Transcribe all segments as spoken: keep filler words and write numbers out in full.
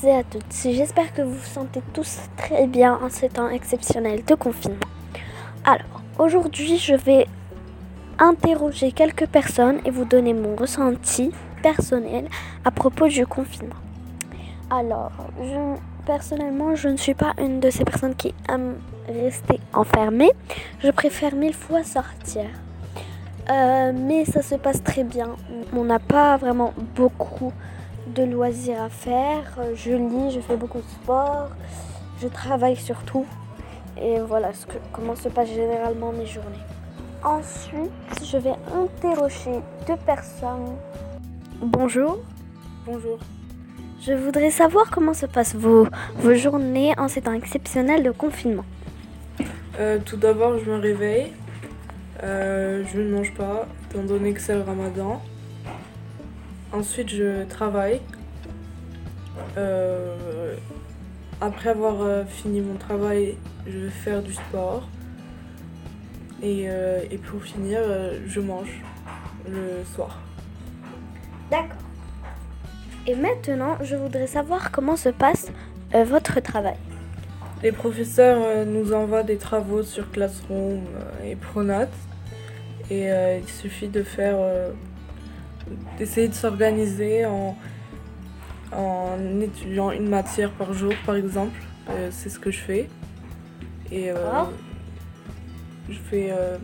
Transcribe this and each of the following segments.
et à toutes, j'espère que vous vous sentez tous très bien en ces temps exceptionnels de confinement. Alors, aujourd'hui, je vais interroger quelques personnes et vous donner mon ressenti personnel à propos du confinement. Alors, je, personnellement, je ne suis pas une de ces personnes qui aiment rester enfermée. Je préfère mille fois sortir. Euh, mais ça se passe très bien. On n'a pas vraiment beaucoup de loisirs à faire. Je lis, je fais beaucoup de sport, je travaille surtout. Et voilà ce que, comment se passent généralement mes journées. Ensuite, je vais interroger deux personnes. Bonjour. Bonjour. Je voudrais savoir comment se passent vos, vos journées en ces temps exceptionnels de confinement. Euh, tout d'abord, je me réveille. Euh, je ne mange pas, étant donné que c'est le ramadan. Ensuite, je travaille. Euh, après avoir euh, fini mon travail, je vais faire du sport. Et, euh, et pour finir, euh, je mange le soir. D'accord. Et maintenant, je voudrais savoir comment se passe euh, votre travail. Les professeurs euh, nous envoient des travaux sur Classroom euh, et Pronote. Et euh, il suffit de faire, euh, d'essayer de s'organiser en, en étudiant une matière par jour, par exemple. Euh, c'est ce que je fais. Et euh, Oh. je fais euh,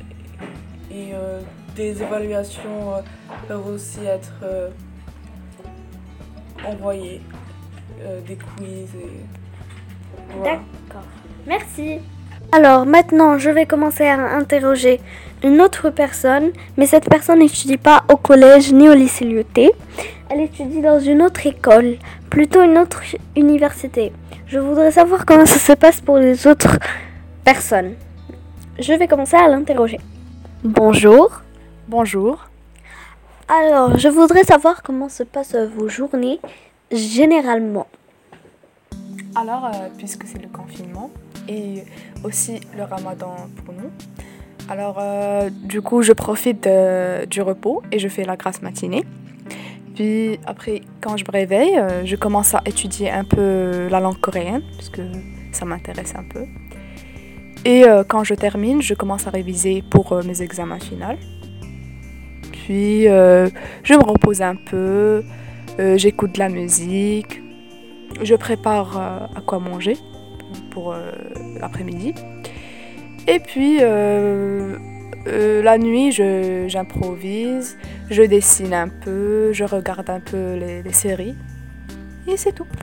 et euh, des évaluations euh, peuvent aussi être euh, envoyées, euh, des quiz et voilà. D'accord. Merci. Alors maintenant, je vais commencer à interroger une autre personne, mais cette personne n'étudie pas au collège ni au lycée Lyoté. Elle étudie dans une autre école, plutôt une autre université. Je voudrais savoir comment ça se passe pour les autres personnes. Je vais commencer à l'interroger. Bonjour. Bonjour. Alors, je voudrais savoir comment se passent vos journées généralement. Alors, euh, puisque c'est le confinement et aussi le ramadan pour nous, alors euh, du coup je profite de, du repos et je fais la grasse matinée. Puis après, quand je me réveille, euh, je commence à étudier un peu la langue coréenne parce que ça m'intéresse un peu. Et euh, quand je termine, je commence à réviser pour euh, mes examens finaux. Puis euh, je me repose un peu, euh, j'écoute de la musique, je prépare euh, à quoi manger pour euh, l'après-midi. Et puis euh, euh, la nuit, je, j'improvise, je dessine un peu, je regarde un peu les, les séries. Et c'est tout.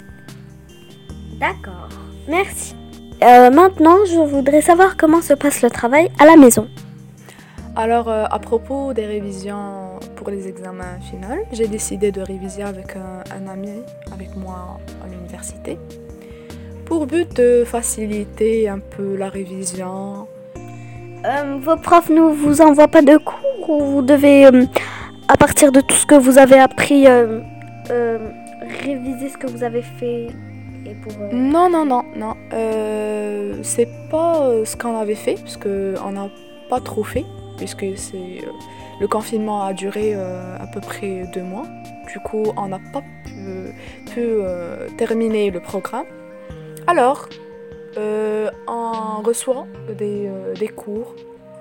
D'accord. Merci. Euh, maintenant, je voudrais savoir comment se passe le travail à la maison. Alors, euh, à propos des révisions pour les examens finaux, j'ai décidé de réviser avec un, un ami avec moi à l'université pour but de faciliter un peu la révision. Euh, vos profs ne vous envoient pas de cours ou vous devez, euh, à partir de tout ce que vous avez appris, euh, euh, réviser ce que vous avez fait et pour, euh... Non, non, non, non. Euh, c'est pas euh, ce qu'on avait fait, parce qu'on n'a pas trop fait, puisque c'est, euh, le confinement a duré euh, à peu près deux mois. Du coup, on n'a pas pu, pu euh, terminer le programme. Alors, euh, on reçoit des, euh, des cours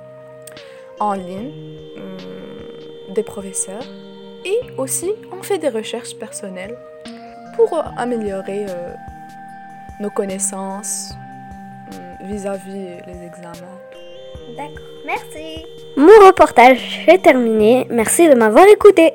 en ligne, euh, des professeurs, et aussi on fait des recherches personnelles pour euh, améliorer euh, nos connaissances euh, vis-à-vis les examens. D'accord, merci. Mon reportage est terminé. Merci de m'avoir écouté.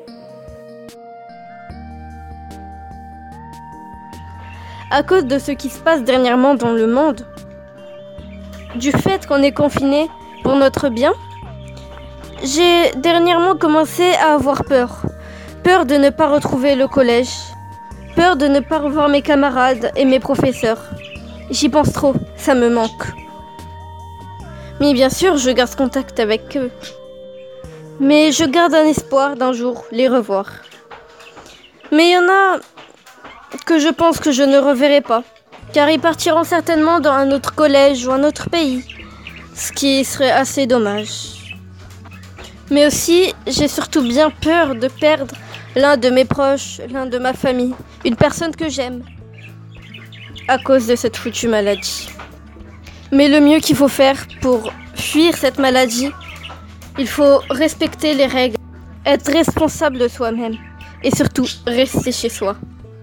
À cause de ce qui se passe dernièrement dans le monde, du fait qu'on est confiné pour notre bien, j'ai dernièrement commencé à avoir peur. Peur de ne pas retrouver le collège. Peur de ne pas revoir mes camarades et mes professeurs. J'y pense trop, ça me manque. Mais bien sûr, je garde contact avec eux. Mais je garde un espoir d'un jour les revoir. Mais il y en a que je pense que je ne reverrai pas, car ils partiront certainement dans un autre collège ou un autre pays, ce qui serait assez dommage. Mais aussi, j'ai surtout bien peur de perdre l'un de mes proches, l'un de ma famille, une personne que j'aime, à cause de cette foutue maladie. Mais le mieux qu'il faut faire pour fuir cette maladie, il faut respecter les règles, être responsable de soi-même et surtout rester chez soi.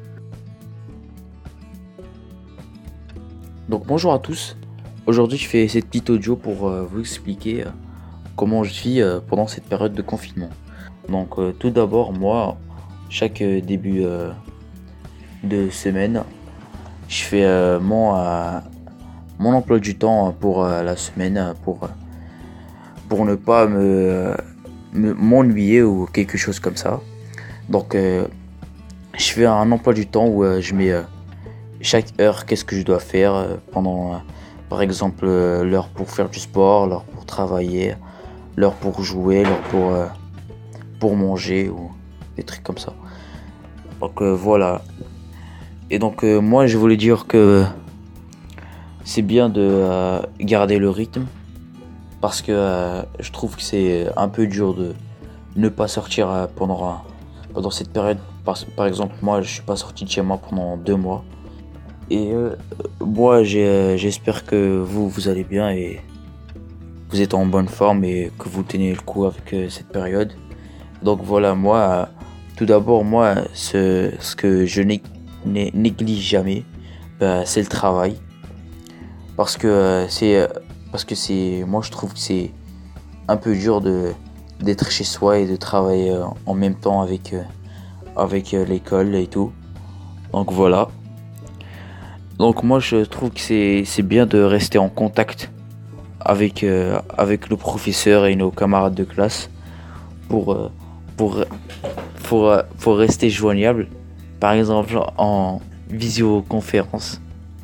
Donc bonjour à tous, aujourd'hui je fais cette petite audio pour euh, vous expliquer euh, comment je vis euh, pendant cette période de confinement. Donc euh, tout d'abord moi, chaque euh, début euh, de semaine, je fais euh, mon, euh, mon emploi du temps pour euh, la semaine pour, pour ne pas me, me- m'ennuyer ou quelque chose comme ça. Donc euh, je fais un emploi du temps où euh, je mets... euh, chaque heure, qu'est-ce que je dois faire euh, pendant, euh, par exemple, euh, l'heure pour faire du sport, l'heure pour travailler, l'heure pour jouer, l'heure pour, euh, pour manger ou des trucs comme ça. Donc euh, voilà. Et donc euh, moi je voulais dire que c'est bien de euh, garder le rythme parce que euh, je trouve que c'est un peu dur de ne pas sortir euh, pendant, un- pendant cette période. Par, par exemple, moi je suis pas sorti de chez moi pendant deux mois. Et euh, moi, j'ai, euh, j'espère que vous, vous allez bien et vous êtes en bonne forme et que vous tenez le coup avec euh, cette période. Donc voilà, moi, euh, tout d'abord, moi, ce, ce que je né- né- néglige jamais, bah, c'est le travail. Parce que euh, c'est, euh, parce que c'est, moi, je trouve que c'est un peu dur de d'être chez soi et de travailler euh, en même temps avec euh, avec euh, l'école et tout. Donc voilà. Donc moi je trouve que c'est c'est bien de rester en contact avec euh, avec nos professeurs et nos camarades de classe pour euh, pour pour euh, pour rester joignable, par exemple en visioconférence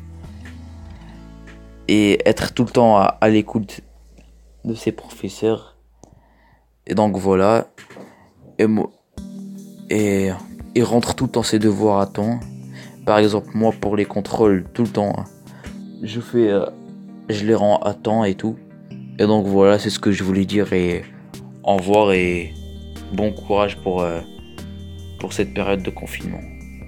et être tout le temps à, à l'écoute de ses professeurs. Et donc voilà, et mo- et il rentre tout le temps ses devoirs à temps. Par exemple, moi pour les contrôles, tout le temps, je fais, euh, je les rends à temps et tout. Et donc voilà, c'est ce que je voulais dire et au revoir et bon courage pour, euh, pour cette période de confinement.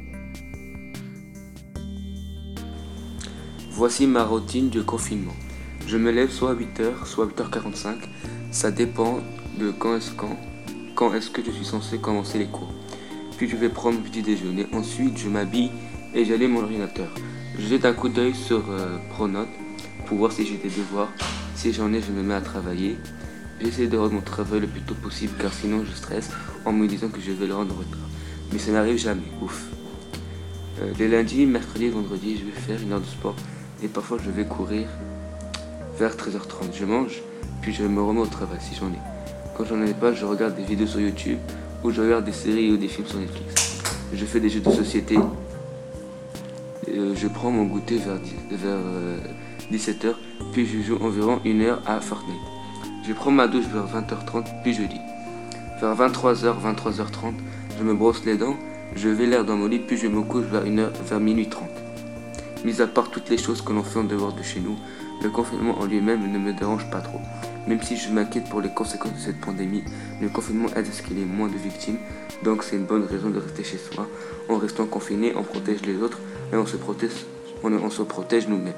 Voici ma routine de confinement. Je me lève soit à huit heures, soit à huit heures quarante-cinq. Ça dépend de quand est-ce, quand, quand est-ce que je suis censé commencer les cours. Puis je vais prendre mon petit déjeuner. Ensuite, je m'habille et j'allume mon ordinateur. Je jette un coup d'œil sur euh, Pronote pour voir si j'ai des devoirs. Si j'en ai, je me mets à travailler. J'essaie de rendre mon travail le plus tôt possible car sinon je stresse en me disant que je vais le rendre en retard. Mais ça n'arrive jamais, ouf. Euh, les lundis, mercredis et vendredis, je vais faire une heure de sport et parfois je vais courir vers treize heures trente. Je mange, puis je me remets au travail si j'en ai. Quand j'en ai pas, je regarde des vidéos sur YouTube ou je regarde des séries ou des films sur Netflix. Je fais des jeux de société. Euh, je prends mon goûter vers, dix- vers euh, dix-sept heures, puis je joue environ une heure à Fortnite. Je prends ma douche vers vingt heures trente, puis je lis. Vers vingt-trois heures, vingt-trois heures trente, je me brosse les dents, je vais l'air dans mon lit, puis je me couche vers, une heure, vers minuit trente. Mis à part toutes les choses que l'on fait en dehors de chez nous, le confinement en lui-même ne me dérange pas trop. Même si je m'inquiète pour les conséquences de cette pandémie, le confinement aide à ce qu'il y ait moins de victimes, donc c'est une bonne raison de rester chez soi. En restant confiné, on protège les autres et on se protège, on, on se protège nous-mêmes.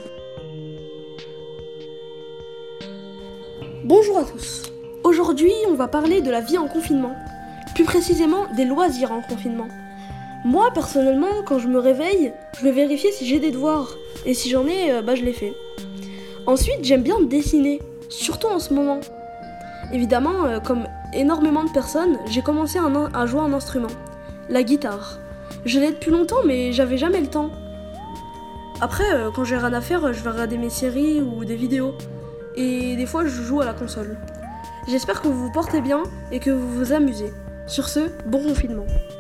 Bonjour à tous. Aujourd'hui, on va parler de la vie en confinement. Plus précisément, des loisirs en confinement. Moi, personnellement, quand je me réveille, je vais vérifier si j'ai des devoirs. Et si j'en ai, euh, bah je les fais. Ensuite, j'aime bien dessiner, surtout en ce moment. Évidemment, euh, comme énormément de personnes, j'ai commencé un in- à jouer un instrument, la guitare. Je l'ai depuis longtemps, mais j'avais jamais le temps. Après, euh, quand j'ai rien à faire, je vais regarder mes séries ou des vidéos. Et des fois, je joue à la console. J'espère que vous vous portez bien et que vous vous amusez. Sur ce, bon confinement.